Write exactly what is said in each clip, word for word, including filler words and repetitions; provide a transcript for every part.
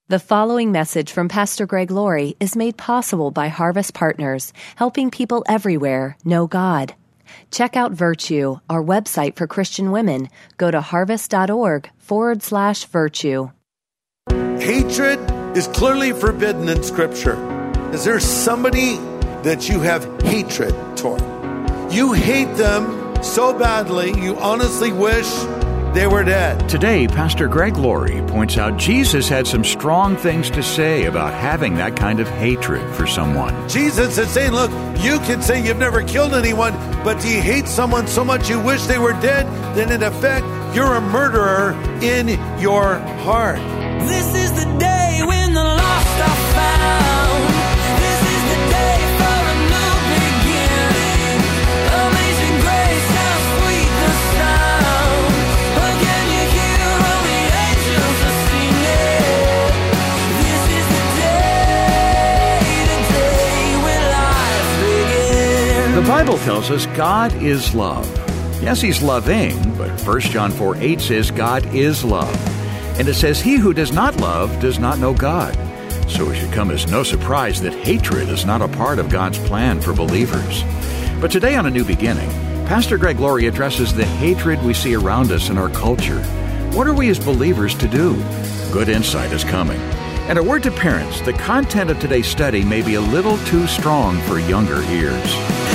The following message from Pastor Greg Laurie is made possible by Harvest Partners, helping people everywhere know God. Check out Virtue, our website for Christian women. Go to harvest.org forward slash virtue. Hatred is clearly forbidden in Scripture. Is there somebody that you have hatred toward? You hate them so badly, you honestly wish they were dead. Today, Pastor Greg Laurie points out Jesus had some strong things to say about having that kind of hatred for someone. Jesus is saying, look, you can say you've never killed anyone, but do you hate someone so much you wish they were dead? Then in effect, you're a murderer in your heart. This is the day when the lost are found. This is the day for a new beginning. Amazing grace, how sweet the sound. Again you hear all the angels are singing. This is the day, the day when life begins. The Bible tells us God is love. Yes, He's loving, but First John four eight says God is love. And it says, he who does not love does not know God. So it should come as no surprise that hatred is not a part of God's plan for believers. But today on A New Beginning, Pastor Greg Laurie addresses the hatred we see around us in our culture. What are we as believers to do? Good insight is coming. And a word to parents, the content of today's study may be a little too strong for younger ears.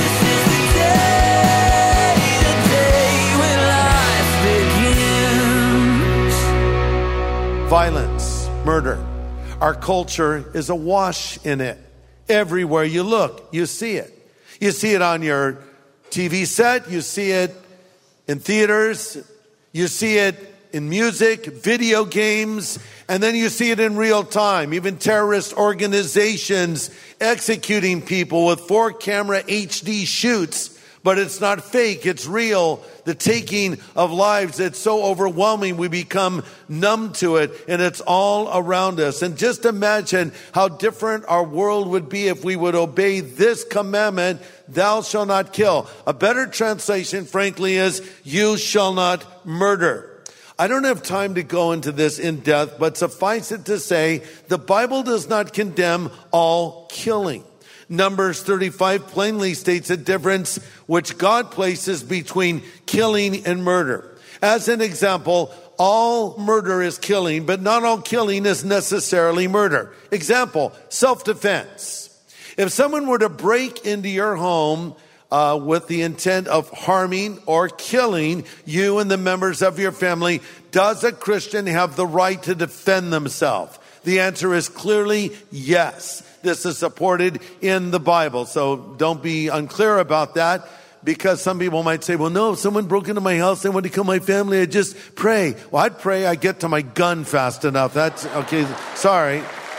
Violence, murder. Our culture is awash in it. Everywhere you look, you see it. You see it on your T V set. You see it in theaters. You see it in music, video games, and then you see it in real time. Even terrorist organizations executing people with four camera H D shoots. But it's not fake, it's real. The taking of lives, it's so overwhelming, we become numb to it, and it's all around us. And just imagine how different our world would be if we would obey this commandment, thou shalt not kill. A better translation, frankly, is you shall not murder. I don't have time to go into this in depth, but suffice it to say, the Bible does not condemn all killing. Numbers thirty-five plainly states a difference which God places between killing and murder. As an example, all murder is killing, but not all killing is necessarily murder. Example, self-defense. If someone were to break into your home uh, with the intent of harming or killing you and the members of your family, does a Christian have the right to defend themselves? The answer is clearly yes. This is supported in the Bible. So don't be unclear about that, because some people might say, well, no, if someone broke into my house, they want to kill my family, I'd just pray. Well, I'd pray I get to my gun fast enough. That's okay. Sorry.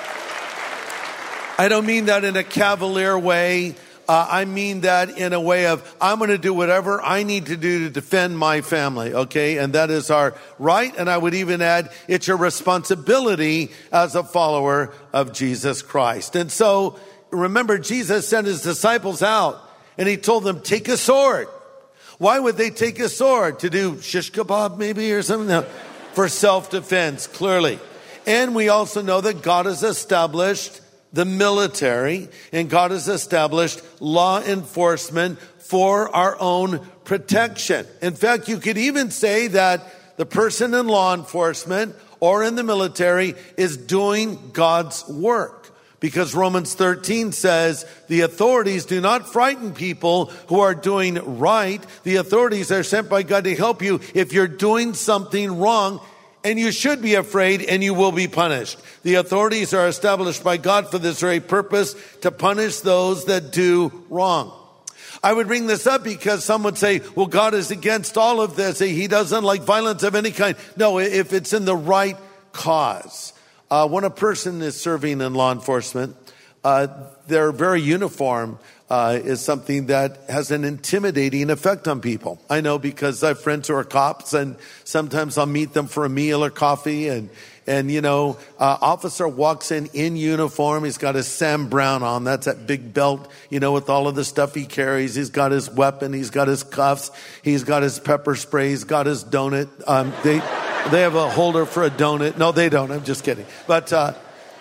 I don't mean that in a cavalier way. Uh, I mean that in a way of, I'm going to do whatever I need to do to defend my family, okay? And that is our right. And I would even add, it's your responsibility as a follower of Jesus Christ. And so, remember, Jesus sent his disciples out, and he told them, take a sword. Why would they take a sword? To do shish kebab maybe or something? No. For self-defense, clearly. And we also know that God has established the military, and God has established law enforcement for our own protection. In fact, you could even say that the person in law enforcement or in the military is doing God's work. Because Romans thirteen says the authorities do not frighten people who are doing right. The authorities are sent by God to help you if you're doing something wrong. And you should be afraid, and you will be punished. The authorities are established by God for this very purpose, to punish those that do wrong. I would bring this up because some would say, well, God is against all of this. He doesn't like violence of any kind. No, if it's in the right cause. Uh, when a person is serving in law enforcement, uh, their very uniform Uh, is something that has an intimidating effect on people. I know, because I have friends who are cops, and sometimes I'll meet them for a meal or coffee, and and you know, uh, officer walks in in uniform. He's got his Sam Brown on. That's that big belt, you know, with all of the stuff he carries. He's got his weapon. He's got his cuffs. He's got his pepper spray. He's got his donut. Um, they they have a holder for a donut. No, they don't. I'm just kidding. But uh,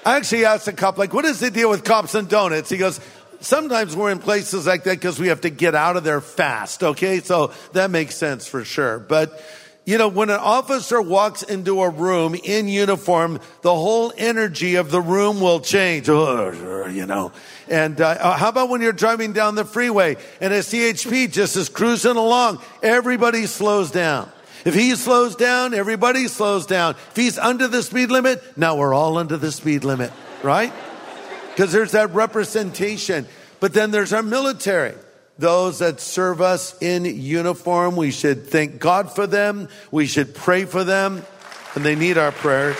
I actually asked a cop, like, what is the deal with cops and donuts? He goes, sometimes we're in places like that because we have to get out of there fast, okay? So that makes sense for sure. But, you know, when an officer walks into a room in uniform, the whole energy of the room will change, you know. And uh, how about when you're driving down the freeway and a C H P just is cruising along? Everybody slows down. If he slows down, everybody slows down. If he's under the speed limit, now we're all under the speed limit, right? Because there's that representation. But then there's our military. Those that serve us in uniform, we should thank God for them. We should pray for them. And they need our prayers.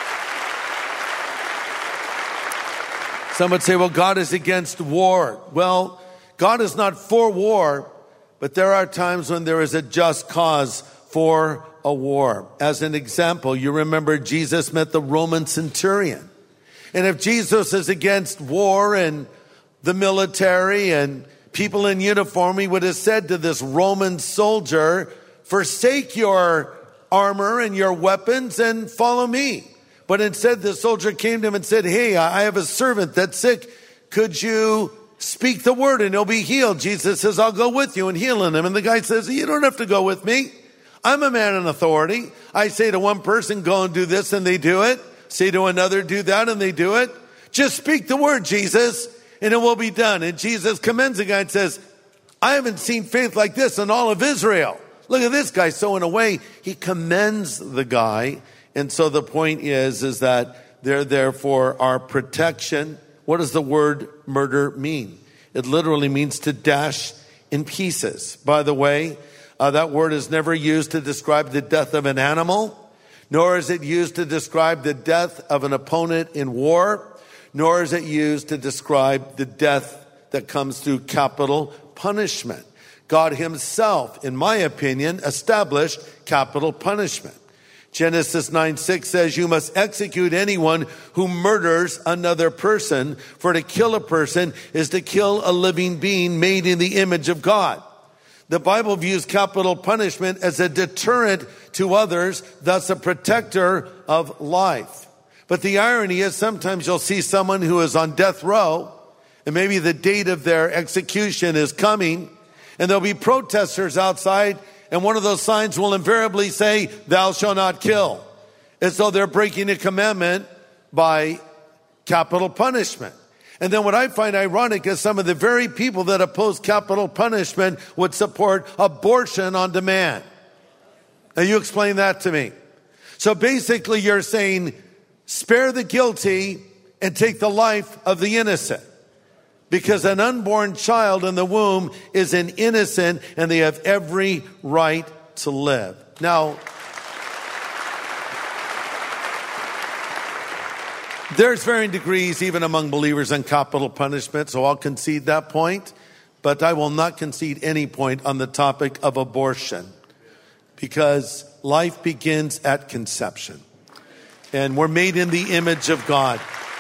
Some would say, well, God is against war. Well, God is not for war, but there are times when there is a just cause for a war. As an example, you remember Jesus met the Roman centurion. And if Jesus is against war and the military and people in uniform, he would have said to this Roman soldier, forsake your armor and your weapons and follow me. But instead, the soldier came to him and said, hey, I have a servant that's sick. Could you speak the word and he'll be healed? Jesus says, I'll go with you and healing him. And the guy says, you don't have to go with me. I'm a man in authority. I say to one person, go and do this, and they do it. Say to another, do that, and they do it. Just speak the word, Jesus, and it will be done. And Jesus commends the guy and says, I haven't seen faith like this in all of Israel. Look at this guy. So in a way, he commends the guy. And so the point is, is that they're there for our protection. What does the word murder mean? It literally means to dash in pieces. By the way, uh, that word is never used to describe the death of an animal, nor is it used to describe the death of an opponent in war, nor is it used to describe the death that comes through capital punishment. God himself, in my opinion, established capital punishment. Genesis nine six says, you must execute anyone who murders another person, for to kill a person is to kill a living being made in the image of God. The Bible views capital punishment as a deterrent to others, thus a protector of life. But the irony is sometimes you'll see someone who is on death row, and maybe the date of their execution is coming, and there'll be protesters outside, and one of those signs will invariably say, thou shalt not kill. As though they're breaking a commandment by capital punishment. And then what I find ironic is some of the very people that oppose capital punishment would support abortion on demand. Now you explain that to me. So basically you're saying, spare the guilty and take the life of the innocent. Because an unborn child in the womb is an innocent and they have every right to live. Now, there's varying degrees even among believers on capital punishment, so I'll concede that point. But I will not concede any point on the topic of abortion. Because life begins at conception. And we're made in the image of God.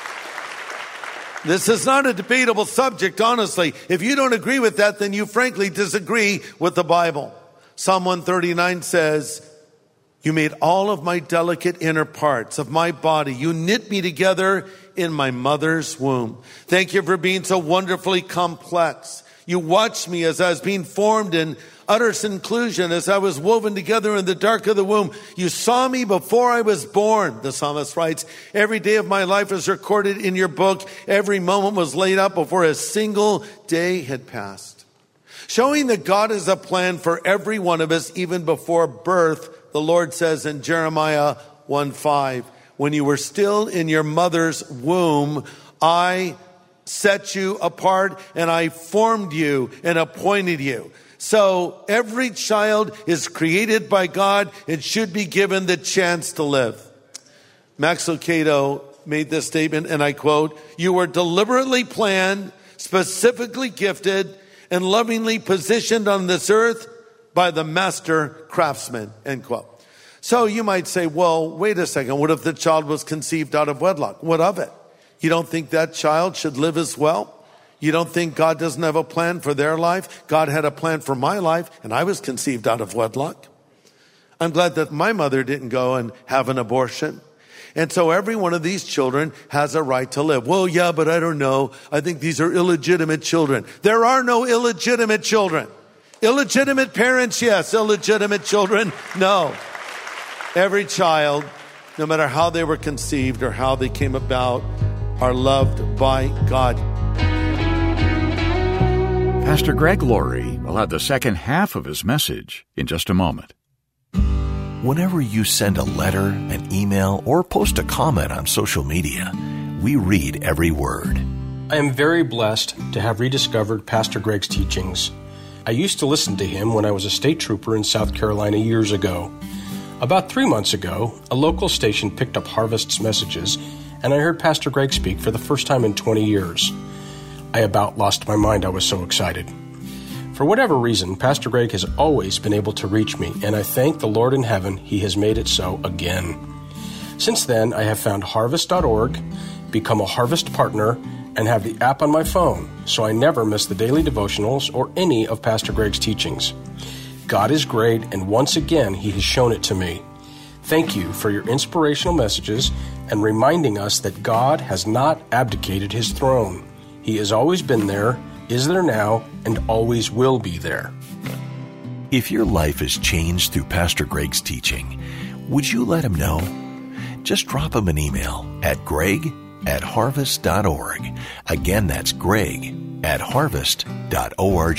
This is not a debatable subject, honestly. If you don't agree with that, then you frankly disagree with the Bible. Psalm one thirty-nine says, you made all of my delicate inner parts of my body. You knit me together in my mother's womb. Thank you for being so wonderfully complex. You watched me as I was being formed in utter seclusion, as I was woven together in the dark of the womb. You saw me before I was born, the psalmist writes. Every day of my life is recorded in your book. Every moment was laid out before a single day had passed. Showing that God has a plan for every one of us, even before birth, the Lord says in Jeremiah one five, when you were still in your mother's womb, I set you apart and I formed you and appointed you. So every child is created by God and should be given the chance to live. Max Lucado made this statement, and I quote, you were deliberately planned, specifically gifted, and lovingly positioned on this earth by the master craftsman, end quote. So you might say, well, wait a second. What if the child was conceived out of wedlock? What of it? You don't think that child should live as well? You don't think God doesn't have a plan for their life? God had a plan for my life, and I was conceived out of wedlock. I'm glad that my mother didn't go and have an abortion. And so every one of these children has a right to live. Well, yeah, but I don't know. I think these are illegitimate children. There are no illegitimate children. Illegitimate parents, yes. Illegitimate children, no. Every child, no matter how they were conceived or how they came about, are loved by God. Pastor Greg Laurie will have the second half of his message in just a moment. Whenever you send a letter, an email, or post a comment on social media, we read every word. I am very blessed to have rediscovered Pastor Greg's teachings. I used to listen to him when I was a state trooper in South Carolina years ago. About three months ago, a local station picked up Harvest's messages, and I heard Pastor Greg speak for the first time in twenty years. I about lost my mind. I was so excited. For whatever reason, Pastor Greg has always been able to reach me, and I thank the Lord in heaven he has made it so again. Since then, I have found harvest dot org, become a Harvest partner, and have the app on my phone, so I never miss the daily devotionals or any of Pastor Greg's teachings. God is great, and once again, he has shown it to me. Thank you for your inspirational messages and reminding us that God has not abdicated his throne. He has always been there, is there now, and always will be there. If your life is changed through Pastor Greg's teaching, would you let him know? Just drop him an email at greg at harvest dot org. Again, that's greg at harvest dot org.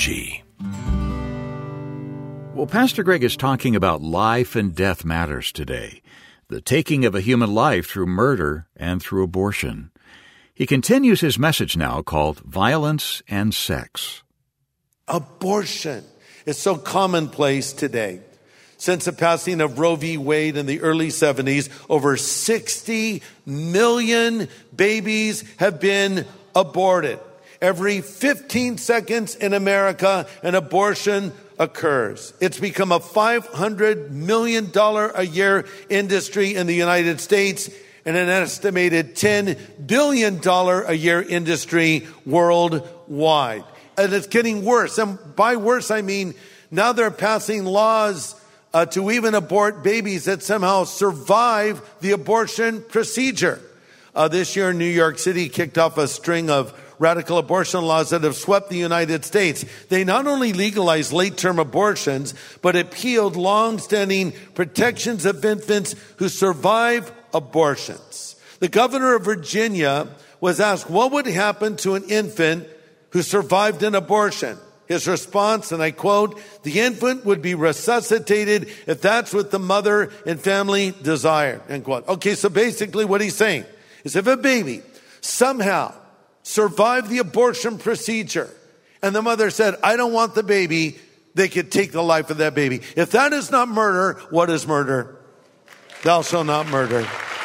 Well, Pastor Greg is talking about life and death matters today, the taking of a human life through murder and through abortion. He continues his message now called Violence and Sex. Abortion is so commonplace today. Since the passing of Roe v. Wade in the early seventies, over sixty million babies have been aborted. Every fifteen seconds in America, an abortion occurs. It's become a five hundred million dollars a year industry in the United States and an estimated ten billion dollars a year industry worldwide. And it's getting worse. And by worse, I mean now they're passing laws uh, to even abort babies that somehow survive the abortion procedure. Uh, this year, New York City kicked off a string of radical abortion laws that have swept the United States. They not only legalized late-term abortions, but repealed long-standing protections of infants who survive abortions. The governor of Virginia was asked what would happen to an infant who survived an abortion. His response, and I quote, "The infant would be resuscitated if that's what the mother and family desired," end quote. Okay, so basically what he's saying is if a baby somehow survived the abortion procedure and the mother said, "I don't want the baby," they could take the life of that baby. If that is not murder, what is murder? Thou shalt not murder.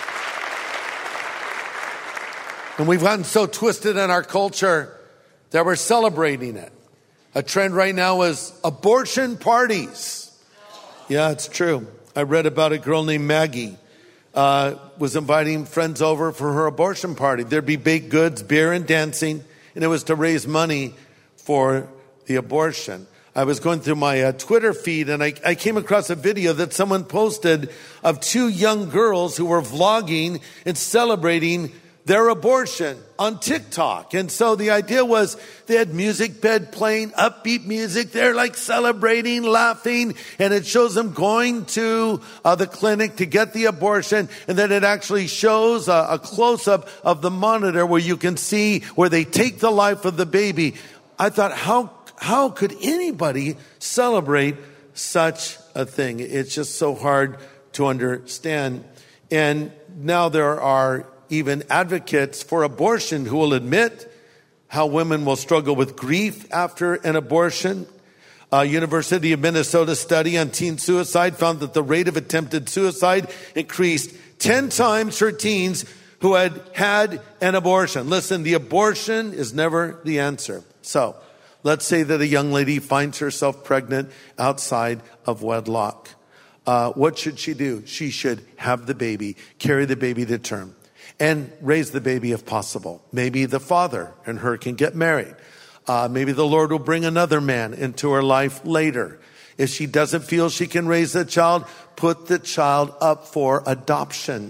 And we've gotten so twisted in our culture that we're celebrating it. A trend right now is abortion parties. Yeah, it's true. I read about a girl named Maggie. Uh, was inviting friends over for her abortion party. There'd be baked goods, beer, and dancing, and it was to raise money for the abortion. I was going through my uh, Twitter feed, and I, I came across a video that someone posted of two young girls who were vlogging and celebrating their abortion on TikTok. And so the idea was they had music bed playing, upbeat music. They're like celebrating, laughing, and it shows them going to uh, the clinic to get the abortion. And then it actually shows a, a close-up of the monitor where you can see where they take the life of the baby. I thought, how, how could anybody celebrate such a thing? It's just so hard to understand. And now there are even advocates for abortion who will admit how women will struggle with grief after an abortion. A University of Minnesota study on teen suicide found that the rate of attempted suicide increased ten times for teens who had had an abortion. Listen, the abortion is never the answer. So let's say that a young lady finds herself pregnant outside of wedlock. Uh, what should she do? She should have the baby, carry the baby to term, and raise the baby if possible. Maybe the father and her can get married. Uh, maybe the Lord will bring another man into her life later. If she doesn't feel she can raise the child, put the child up for adoption.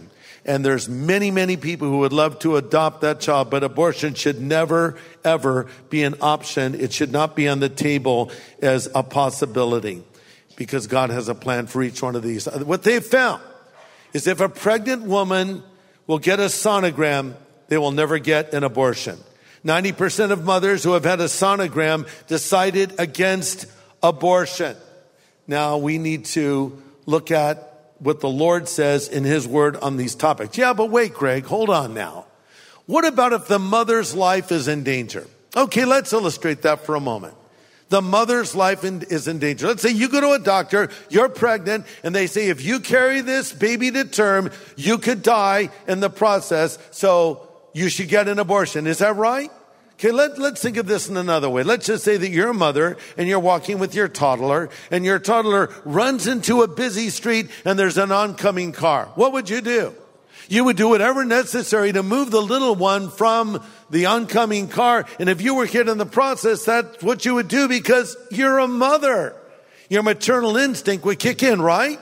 And there's many, many people who would love to adopt that child, but abortion should never, ever be an option. It should not be on the table as a possibility, because God has a plan for each one of these. What they've found is if a pregnant woman will get a sonogram, they will never get an abortion. ninety percent of mothers who have had a sonogram decided against abortion. Now we need to look at what the Lord says in his word on these topics. Yeah, but wait, Greg, hold on now. What about if the mother's life is in danger? Okay, let's illustrate that for a moment. The mother's life in, is in danger. Let's say you go to a doctor, you're pregnant, and they say if you carry this baby to term, you could die in the process, so you should get an abortion. Is that right? Okay, let, let's think of this in another way. Let's just say that you're a mother and you're walking with your toddler, and your toddler runs into a busy street and there's an oncoming car. What would you do? You would do whatever necessary to move the little one from the oncoming car. And if you were hit in the process, that's what you would do because you're a mother. Your maternal instinct would kick in, right?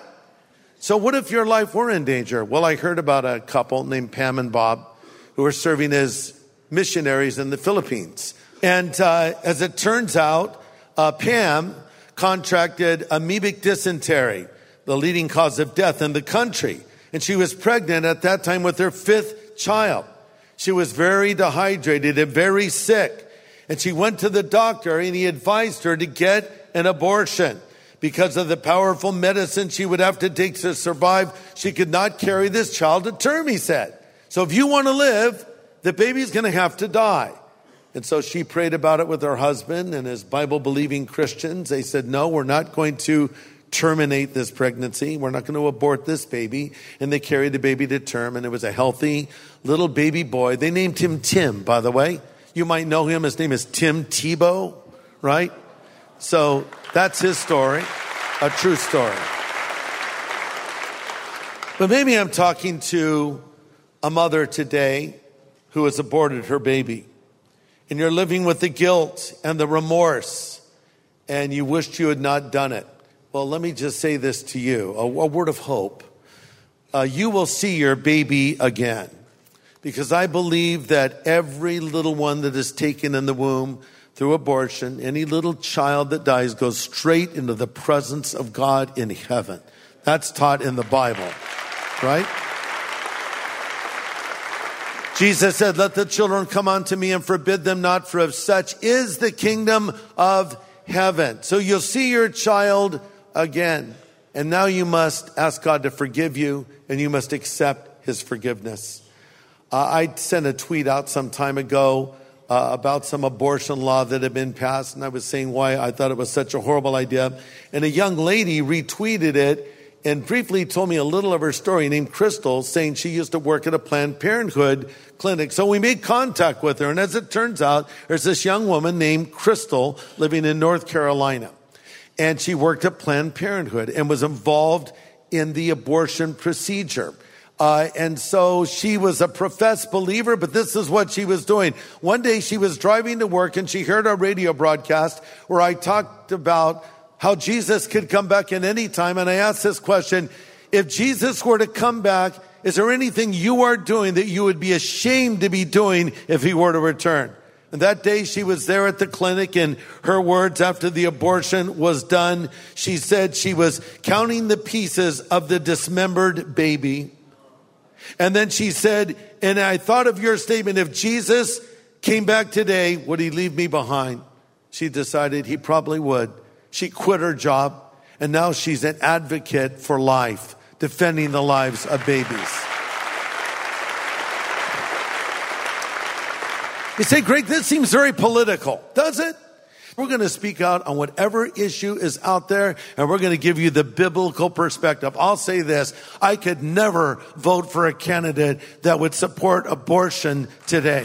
So what if your life were in danger? Well, I heard about a couple named Pam and Bob who were serving as missionaries in the Philippines. And uh, as it turns out, uh, Pam contracted amoebic dysentery, the leading cause of death in the country. And she was pregnant at that time with her fifth child. She was very dehydrated and very sick. And she went to the doctor and he advised her to get an abortion. Because of the powerful medicine she would have to take to survive, she could not carry this child to term, he said. So if you want to live, the baby's going to have to die. And so she prayed about it with her husband and as Bible-believing Christians. They said, no, we're not going to terminate this pregnancy. We're not going to abort this baby. And they carried the baby to term, and it was a healthy little baby boy. They named him Tim, by the way. You might know him. His name is Tim Tebow, right? So that's his story, a true story. But maybe I'm talking to a mother today who has aborted her baby, and you're living with the guilt and the remorse, and you wished you had not done it. Well, let me just say this to you, a, a word of hope. Uh, you will see your baby again, because I believe that every little one that is taken in the womb through abortion, any little child that dies goes straight into the presence of God in heaven. That's taught in the Bible, right? Jesus said, let the children come unto me and forbid them not, for of such is the kingdom of heaven. So you'll see your child again. And now you must ask God to forgive you, and you must accept his forgiveness. Uh, I sent a tweet out some time ago uh, about some abortion law that had been passed, and I was saying why I thought it was such a horrible idea. And a young lady retweeted it and briefly told me a little of her story, named Crystal, saying she used to work at a Planned Parenthood clinic. So we made contact with her. And as it turns out, there's this young woman named Crystal living in North Carolina. And she worked at Planned Parenthood and was involved in the abortion procedure. Uh, and so she was a professed believer, but this is what she was doing. One day she was driving to work and she heard a radio broadcast where I talked about how Jesus could come back at any time. And I asked this question: if Jesus were to come back, is there anything you are doing that you would be ashamed to be doing if he were to return? And that day she was there at the clinic, and her words after the abortion was done, she said she was counting the pieces of the dismembered baby. And then she said, and I thought of your statement, if Jesus came back today, would he leave me behind? She decided he probably would. She quit her job, and now she's an advocate for life, defending the lives of babies. You say, Greg, this seems very political, does it? We're going to speak out on whatever issue is out there, and we're going to give you the biblical perspective. I'll say this: I could never vote for a candidate that would support abortion today.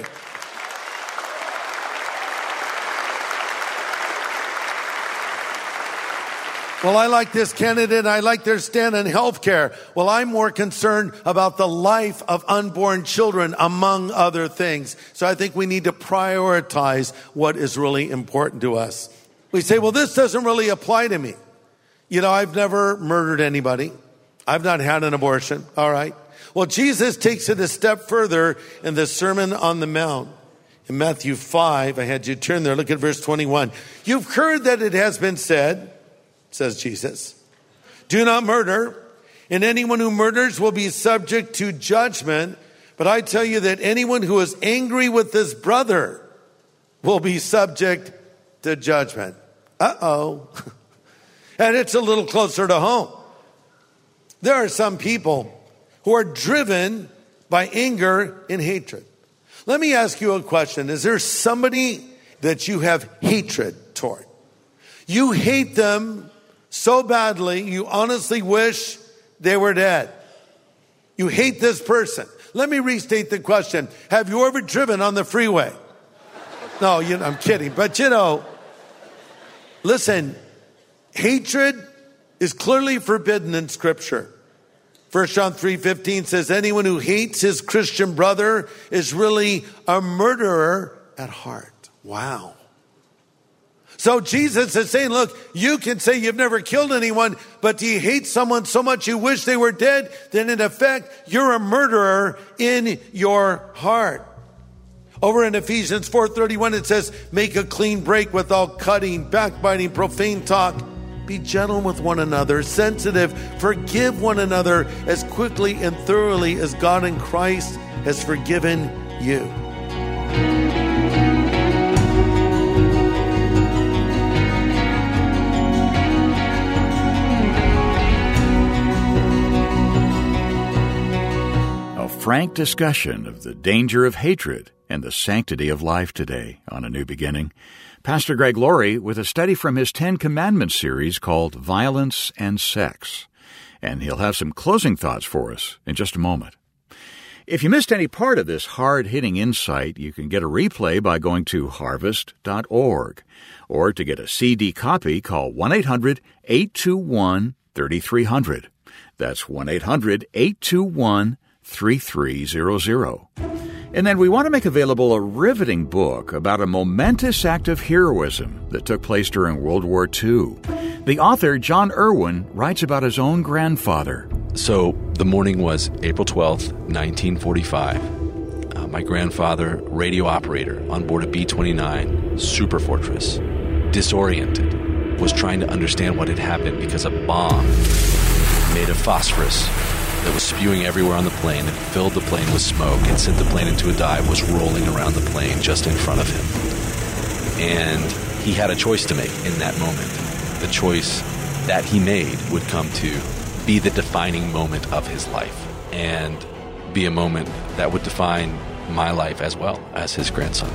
Well, I like this candidate, and I like their stand on health care. Well, I'm more concerned about the life of unborn children, among other things. So I think we need to prioritize what is really important to us. We say, well, this doesn't really apply to me. You know, I've never murdered anybody. I've not had an abortion. All right. Well, Jesus takes it a step further in the Sermon on the Mount. In Matthew five, I had you turn there, look at verse twenty-one. You've heard that it has been said, says Jesus, do not murder, and anyone who murders will be subject to judgment. But I tell you that anyone who is angry with his brother will be subject to judgment. Uh-oh. And it's a little closer to home. There are some people who are driven by anger and hatred. Let me ask you a question. Is there somebody that you have hatred toward? You hate them so badly, you honestly wish they were dead. You hate this person. Let me restate the question. Have you ever driven on the freeway? No, you know, I'm kidding. But you know, listen, hatred is clearly forbidden in Scripture. First John three fifteen says, anyone who hates his Christian brother is really a murderer at heart. Wow. So Jesus is saying, look, you can say you've never killed anyone, but do you hate someone so much you wish they were dead? Then in effect, you're a murderer in your heart. Over in Ephesians four thirty-one, it says, make a clean break with all cutting, backbiting, profane talk. Be gentle with one another, sensitive, forgive one another as quickly and thoroughly as God in Christ has forgiven you. A frank discussion of the danger of hatred and the sanctity of life today on A New Beginning. Pastor Greg Laurie with a study from his Ten Commandments series called Violence and Sex. And he'll have some closing thoughts for us in just a moment. If you missed any part of this hard-hitting insight, you can get a replay by going to harvest dot org. Or to get a C D copy, call one eight hundred eight two one three three zero zero. That's one eight hundred eight two one three three zero zero. And then we want to make available a riveting book about a momentous act of heroism that took place during World War Two. The author, John Irwin, writes about his own grandfather. So the morning was April twelfth, nineteen forty-five. Uh, my grandfather, radio operator on board a B twenty-nine Super Fortress, disoriented, was trying to understand what had happened because a bomb made of phosphorus that was spewing everywhere on the plane and filled the plane with smoke and sent the plane into a dive was rolling around the plane just in front of him. And he had a choice to make in that moment. The choice that he made would come to be the defining moment of his life and be a moment that would define my life as well as his grandson.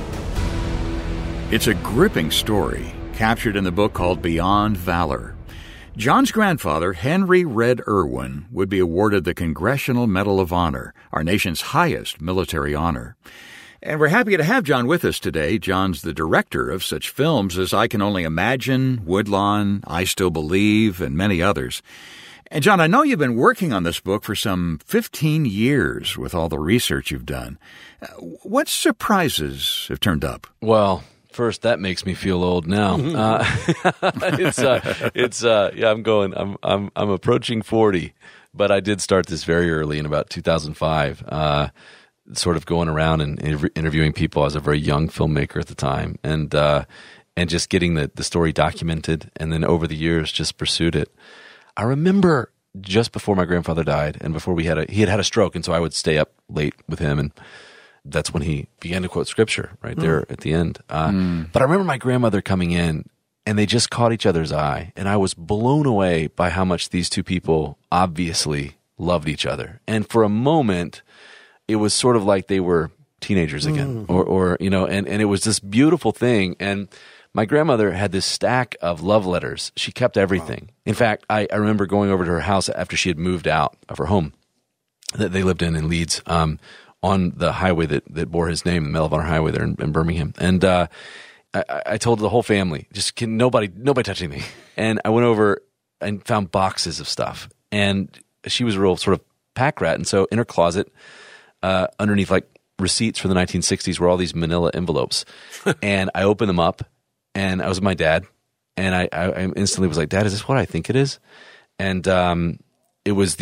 It's a gripping story captured in the book called Beyond Valor. John's grandfather, Henry Red Irwin, would be awarded the Congressional Medal of Honor, our nation's highest military honor. And we're happy to have John with us today. John's the director of such films as I Can Only Imagine, Woodlawn, I Still Believe, and many others. And John, I know you've been working on this book for some fifteen years with all the research you've done. What surprises have turned up? Well, first, that makes me feel old now. uh, it's, uh, it's, uh, yeah, I'm going, I'm, I'm, I'm approaching forty, but I did start this very early in about two thousand five, uh, sort of going around and inter- interviewing people. I was a very young filmmaker at the time, and, uh, and just getting the, the story documented, and then over the years, just pursued it. I remember just before my grandfather died, and before we had a, he had had a stroke, and so I would stay up late with him, and that's when he began to quote scripture right there mm. at the end. Uh, mm. But I remember my grandmother coming in, and they just caught each other's eye, and I was blown away by how much these two people obviously loved each other. And for a moment, it was sort of like they were teenagers again, mm. or, or you know, and, and it was this beautiful thing. And my grandmother had this stack of love letters. She kept everything. Wow. In fact, I, I remember going over to her house after she had moved out of her home that they lived in in Leeds, um, on the highway that, that bore his name, the Medal of Honor Highway there in, in Birmingham. And uh, I, I told the whole family, just can nobody nobody touch anything. And I went over and found boxes of stuff. And she was a real sort of pack rat. And so in her closet, uh, underneath like receipts from the nineteen sixties were all these manila envelopes. And I opened them up, and I was with my dad. And I, I, I instantly was like, Dad, is this what I think it is? And um, it was the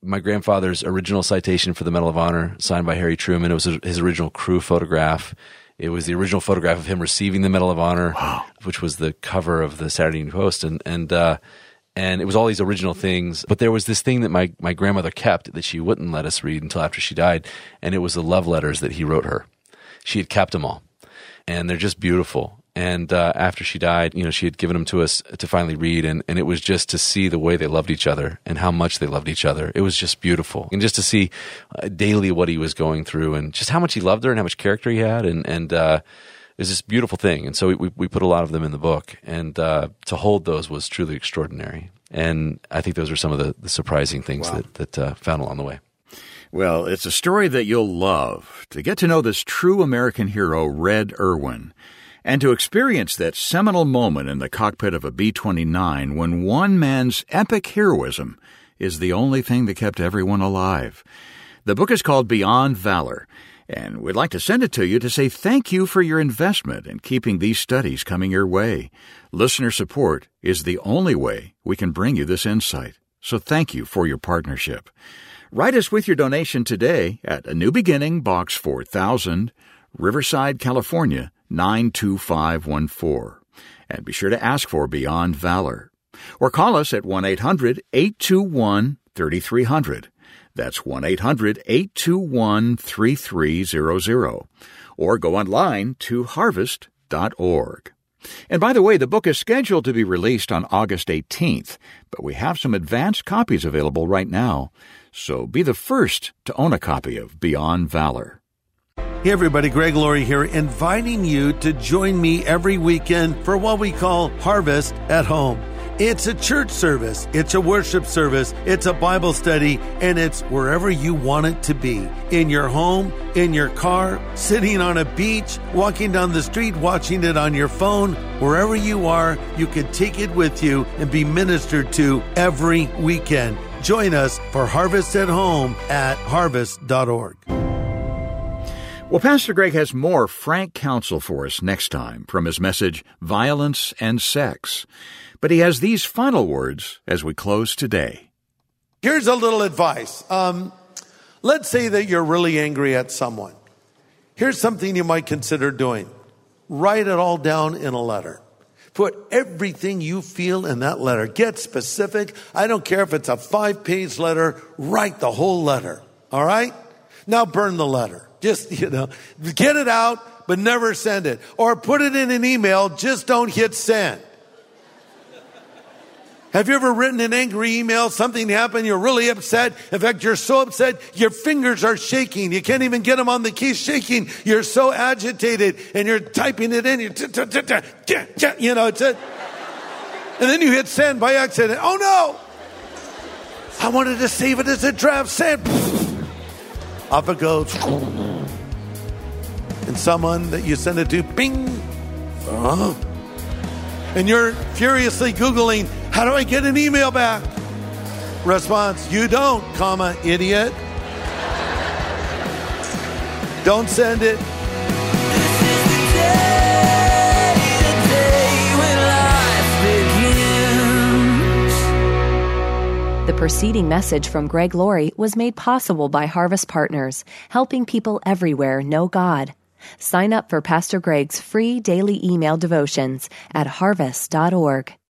my grandfather's original citation for the Medal of Honor, signed by Harry Truman. It was his original crew photograph. It was the original photograph of him receiving the Medal of Honor, wow. which was the cover of the Saturday Evening Post. And and uh, and it was all these original things. But there was this thing that my, my grandmother kept that she wouldn't let us read until after she died, and it was the love letters that he wrote her. She had kept them all, and they're just beautiful. And uh, after she died, you know, she had given them to us to finally read, and, and it was just to see the way they loved each other and how much they loved each other. It was just beautiful. And just to see uh, daily what he was going through and just how much he loved her and how much character he had. And, and uh, it was this beautiful thing. And so we, we, we put a lot of them in the book. And uh, to hold those was truly extraordinary. And I think those are some of the, the surprising things wow. that, that uh, found along the way. Well, it's a story that you'll love. To get to know this true American hero, Red Irwin, and to experience that seminal moment in the cockpit of a B twenty-nine when one man's epic heroism is the only thing that kept everyone alive. The book is called Beyond Valor, and we'd like to send it to you to say thank you for your investment in keeping these studies coming your way. Listener support is the only way we can bring you this insight, so thank you for your partnership. Write us with your donation today at A New Beginning, Box four thousand, Riverside, California, nine two five one four. And be sure to ask for Beyond Valor. Or call us at one eight hundred eight two one three three zero zero. That's one eight hundred eight two one three three zero zero. Or go online to harvest dot org. And by the way, the book is scheduled to be released on August eighteenth, but we have some advanced copies available right now. So be the first to own a copy of Beyond Valor. Hey everybody, Greg Laurie here, inviting you to join me every weekend for what we call Harvest at Home. It's a church service, it's a worship service, it's a Bible study, and it's wherever you want it to be. In your home, in your car, sitting on a beach, walking down the street, watching it on your phone. Wherever you are, you can take it with you and be ministered to every weekend. Join us for Harvest at Home at harvest dot org. Well, Pastor Greg has more frank counsel for us next time from his message, Violence and Sex. But he has these final words as we close today. Here's a little advice. Um, let's say that you're really angry at someone. Here's something you might consider doing. Write it all down in a letter. Put everything you feel in that letter. Get specific. I don't care if it's a five-page letter. Write the whole letter. All right? Now burn the letter. Just, you know, get it out, but never send it. Or put it in an email, just don't hit send. Have you ever written an angry email? Something happened, you're really upset. In fact, you're so upset, your fingers are shaking. You can't even get them on the keys shaking. You're so agitated, and you're typing it in. You're you know, it's it. And then you hit send by accident. Oh, no! I wanted to save it as a draft. Send. Off it goes. And someone that you send it to, bing. Uh-huh. And you're furiously Googling, how do I get an email back? Response, you don't, comma, idiot. Don't send it. This is the day, the day when life begins. The preceding message from Greg Laurie was made possible by Harvest Partners, helping people everywhere know God. Sign up for Pastor Greg's free daily email devotions at harvest dot org.